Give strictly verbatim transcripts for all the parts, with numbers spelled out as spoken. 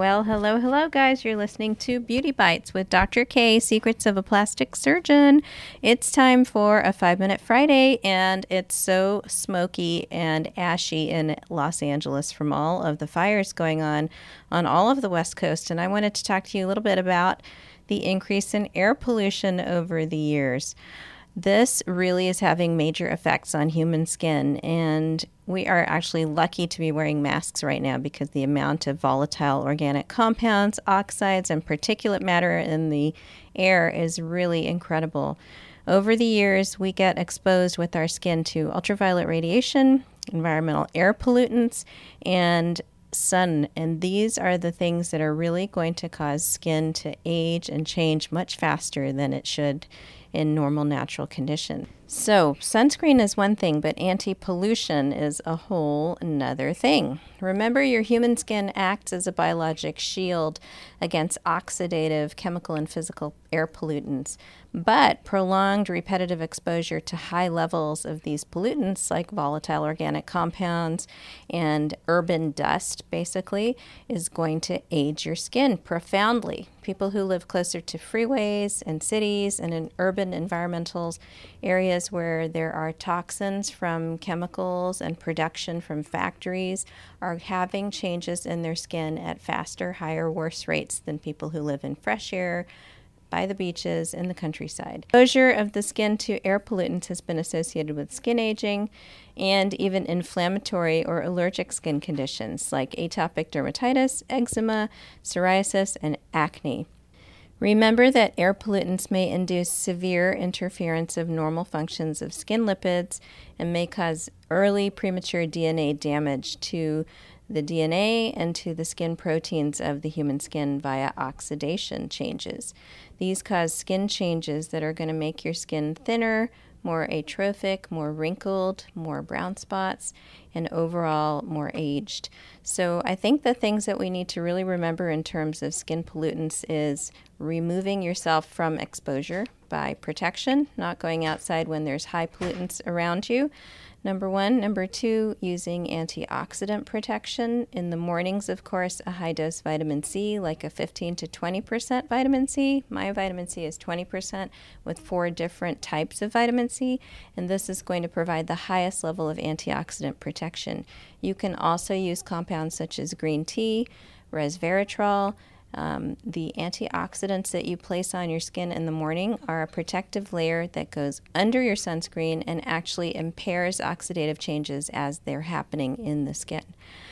Well, hello, hello, guys. You're listening to Beauty Bites with Doctor K, Secrets of a Plastic Surgeon. It's time for a five-minute Friday, and it's so smoky and ashy in Los Angeles from all of the fires going on on all of the West Coast. And I wanted to talk to you a little bit about the increase in air pollution over the years. This really is having major effects on human skin, and we are actually lucky to be wearing masks right now because the amount of volatile organic compounds, oxides, and particulate matter in the air is really incredible. Over the years, we get exposed with our skin to ultraviolet radiation, environmental air pollutants, and sun, and these are the things that are really going to cause skin to age and change much faster than it should in normal natural condition. So sunscreen is one thing, but anti-pollution is a whole another thing. Remember, your human skin acts as a biologic shield against oxidative chemical and physical air pollutants, but prolonged repetitive exposure to high levels of these pollutants like volatile organic compounds and urban dust basically is going to age your skin profoundly. People who live closer to freeways and cities and in urban environmental areas where there are toxins from chemicals and production from factories are having changes in their skin at faster, higher, worse rates than people who live in fresh air, by the beaches, in the countryside. Exposure of the skin to air pollutants has been associated with skin aging and even inflammatory or allergic skin conditions like atopic dermatitis, eczema, psoriasis, and acne. Remember that air pollutants may induce severe interference of normal functions of skin lipids and may cause early premature D N A damage to the D N A and to the skin proteins of the human skin via oxidation changes. These cause skin changes that are going to make your skin thinner, more atrophic, more wrinkled, more brown spots, and overall more aged. So I think the things that we need to really remember in terms of skin pollutants is removing yourself from exposure by protection, not going outside when there's high pollutants around you. Number one. Number two, using antioxidant protection. In the mornings, of course, a high-dose vitamin C, like a fifteen to twenty percent vitamin C. My vitamin C is twenty percent with four different types of vitamin C, and this is going to provide the highest level of antioxidant protection. You can also use compounds such as green tea, resveratrol. Um, the antioxidants that you place on your skin in the morning are a protective layer that goes under your sunscreen and actually impairs oxidative changes as they're happening in the skin.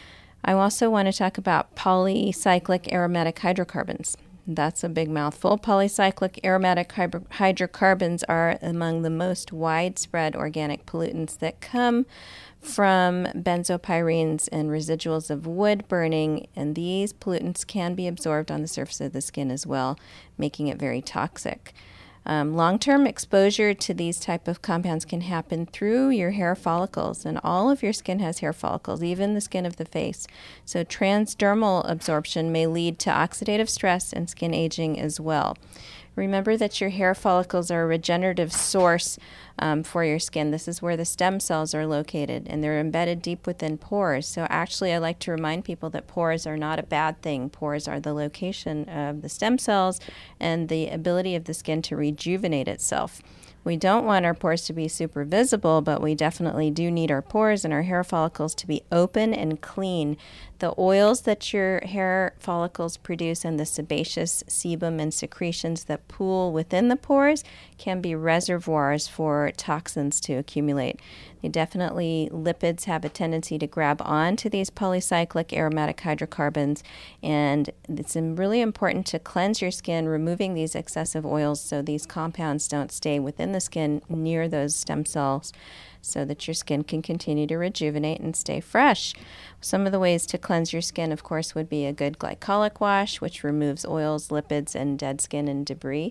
I also want to talk about polycyclic aromatic hydrocarbons. That's a big mouthful. Polycyclic aromatic hydrocarbons are among the most widespread organic pollutants that come from benzopyrenes and residuals of wood burning, and these pollutants can be absorbed on the surface of the skin as well, making it very toxic. Um, long-term exposure to these type of compounds can happen through your hair follicles, and all of your skin has hair follicles, even the skin of the face. So transdermal absorption may lead to oxidative stress and skin aging as well. Remember that your hair follicles are a regenerative source um, for your skin. This is where the stem cells are located, and they're embedded deep within pores. So actually, I like to remind people that pores are not a bad thing. Pores are the location of the stem cells and the ability of the skin to rejuvenate itself. We don't want our pores to be super visible, but we definitely do need our pores and our hair follicles to be open and clean. The oils that your hair follicles produce and the sebaceous sebum and secretions that pool within the pores can be reservoirs for toxins to accumulate. They definitely, lipids have a tendency to grab onto these polycyclic aromatic hydrocarbons, and it's really important to cleanse your skin, removing these excessive oils so these compounds don't stay within the skin near those stem cells, so that your skin can continue to rejuvenate and stay fresh. Some of the ways to cleanse your skin, of course, would be a good glycolic wash, which removes oils, lipids, and dead skin and debris.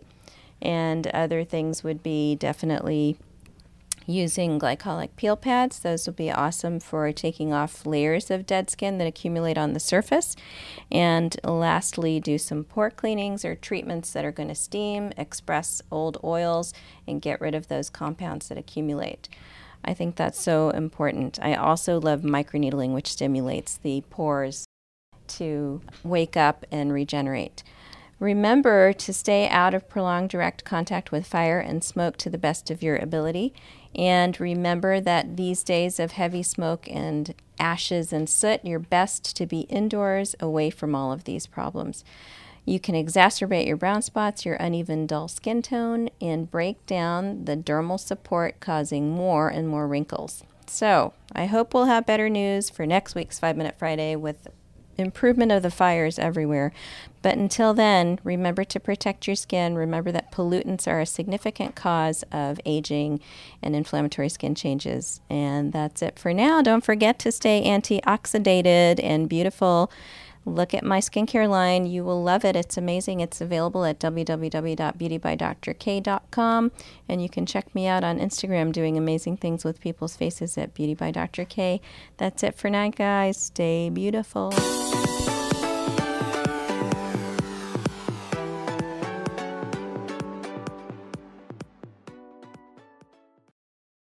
And other things would be definitely using glycolic peel pads. Those will be awesome for taking off layers of dead skin that accumulate on the surface. And lastly, do some pore cleanings or treatments that are going to steam, express old oils, and get rid of those compounds that accumulate. I think that's so important. I also love microneedling, which stimulates the pores to wake up and regenerate. Remember to stay out of prolonged direct contact with fire and smoke to the best of your ability. And remember that these days of heavy smoke and ashes and soot, you're best to be indoors, away from all of these problems. You can exacerbate your brown spots, your uneven, dull skin tone, and break down the dermal support, causing more and more wrinkles. So I hope we'll have better news for next week's Five Minute Friday with improvement of the fires everywhere. But until then, remember to protect your skin. Remember that pollutants are a significant cause of aging and inflammatory skin changes. And that's it for now. Don't forget to stay antioxidated and beautiful. Look at my skincare line. You will love it. It's amazing. It's available at w w w dot beauty by dr k dot com. And you can check me out on Instagram doing amazing things with people's faces at Beauty by Doctor K. That's it for now, guys. Stay beautiful.